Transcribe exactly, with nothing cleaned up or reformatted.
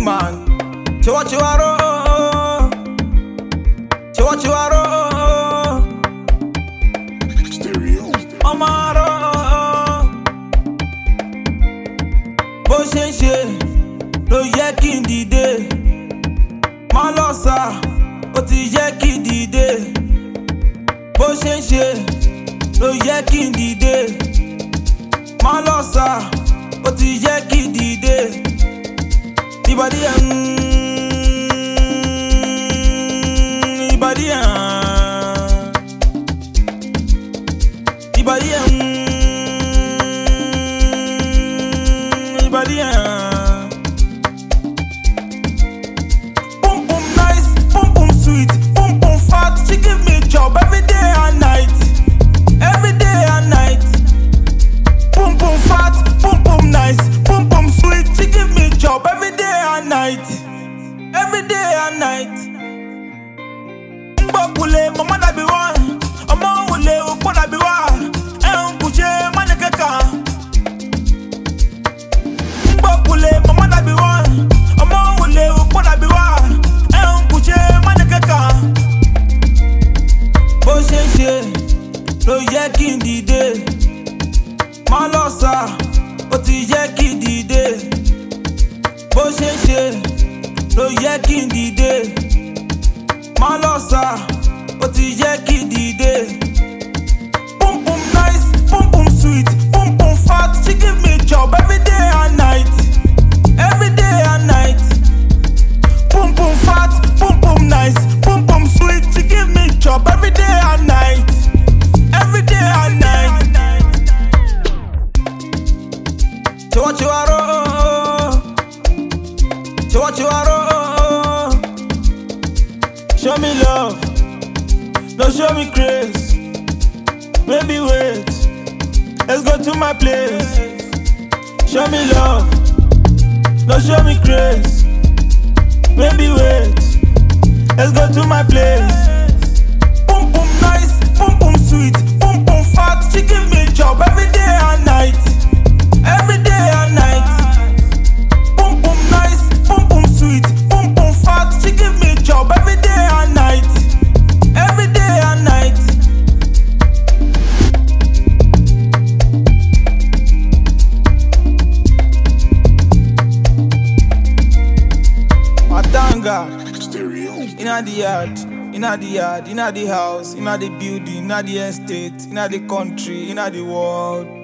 man. Chiwa chiwaro, chiwa chiwaro, Omaro. Bó ṣe ń ṣe ló yẹ kí n dìde. Má lọ sá, ó ti yẹ kí n dìde. Bó ṣe ń ṣe ló yẹ kí n dìde. Má lọ sá, ó ti yẹ kí n dìde. Ìbàdí ẹ̀ ń, ìbàdí ẹ̀ ń, ìbàdí ẹ̀ ń, ìbàdí ẹ̀ ń. Boom boom nice, boom boom sweet, boom boom fat. She give me job every day and night, every day and night. Boom boom fat, boom boom nice, boom boom sweet. She give me job every day and night, every day and night. Mbokule, mama da bi wa, omo wule opo da bi wa. En kuche mane keka. Mbokule, mama da bi wa, omo wule opo da bi wa. En kuche mane keka. Bó ṣe ń ṣe ló yẹ kí n dìde. Má lọ sá, ó ti yẹ kí n dìde. Bó ṣe ń ṣe ló yẹ kí n dìde. Má lọ sá, ó ti yẹ kí n dìde. Boom boom nice, boom boom sweet, boom boom fat. She give me job every day and night, every day and night. Boom boom fat, boom boom nice, boom boom sweet. She give me job every day and night, every day and night. Chiwa chiwaro, chiwa chiwaro. Show me love, don't show me grace. Baby wait, let's go to my place. Show me love, don't show me grace. Baby wait, let's go to my place. Boom boom nice, boom boom sweet, boom boom fat. She give me job every day and night, every day and night. Boom boom nice, boom boom sweet, boom boom fat. She give me job every day and night, every day and night. Matanga, inna the yard, inna the yard, inna the house, inna the building, inna the estate, inna the country, inna the world.